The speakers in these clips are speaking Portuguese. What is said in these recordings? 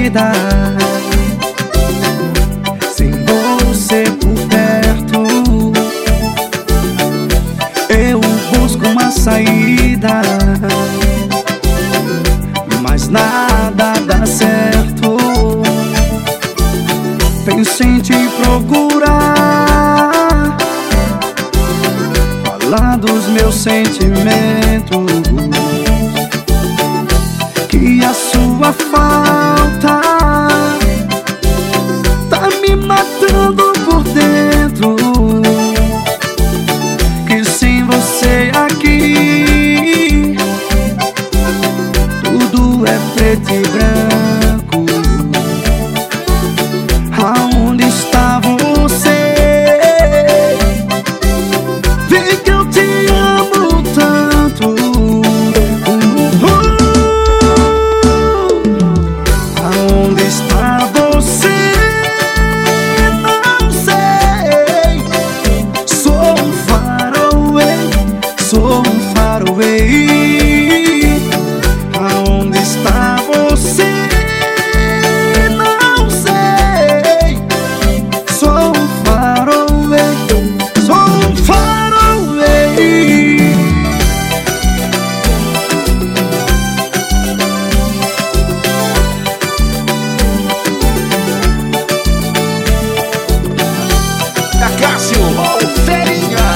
vida. Sem você por perto, eu busco uma saída, mas nada dá certo. Penso em te procurar, falar dos meus sentimentos, que a sua falta tá me matando por dentro, que sem você aqui tudo é preto e branco. Aonde está você? Vê que eu te amo tanto. Aonde está você? Não sei. Sou um faraway, sou um faraway. Aonde está você? Não sei. Sou um faraway, sou um faraway. Cássio, o Ferinha.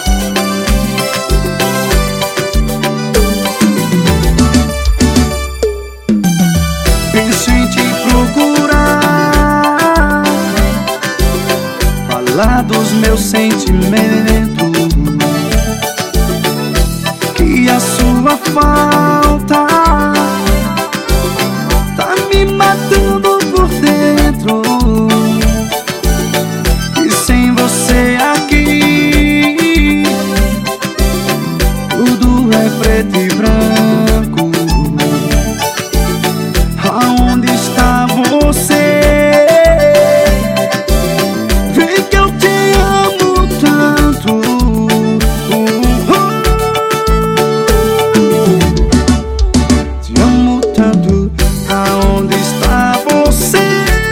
Penso em te procurar, falar dos meus sentimentos, que a sua falta tá me matando por dentro, e sem você aqui tudo é preto e branco. Aonde está você? Vê que eu te amo tanto. Te amo tanto. Aonde está você?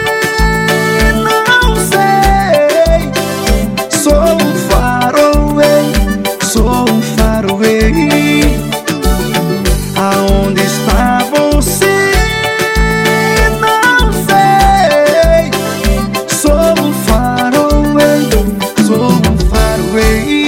Não sei. Sou um faraway, sou um faraway. Aonde está você? Não sei. Sou um faraway, sou um faraway.